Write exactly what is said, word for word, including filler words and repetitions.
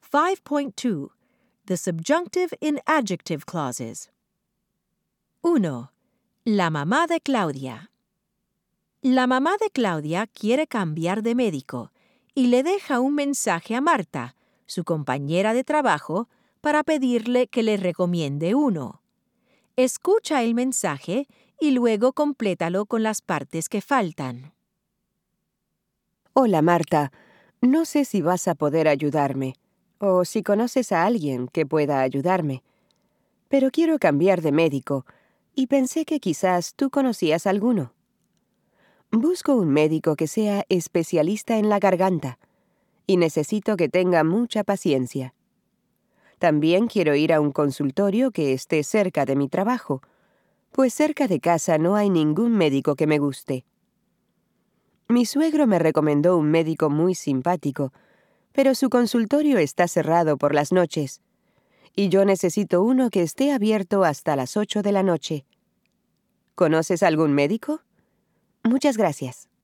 five point two. The subjunctive in adjective clauses. uno. La mamá de Claudia. La mamá de Claudia quiere cambiar de médico y le deja un mensaje a Marta, su compañera de trabajo, para pedirle que le recomiende uno. Escucha el mensaje y luego complétalo con las partes que faltan. Hola, Marta. No sé si vas a poder ayudarme, o si conoces a alguien que pueda ayudarme. Pero quiero cambiar de médico, y pensé que quizás tú conocías alguno. Busco un médico que sea especialista en la garganta, y necesito que tenga mucha paciencia. También quiero ir a un consultorio que esté cerca de mi trabajo, pues cerca de casa no hay ningún médico que me guste. Mi suegro me recomendó un médico muy simpático, pero su consultorio está cerrado por las noches, y yo necesito uno que esté abierto hasta las ocho de la noche. ¿Conoces algún médico? Muchas gracias.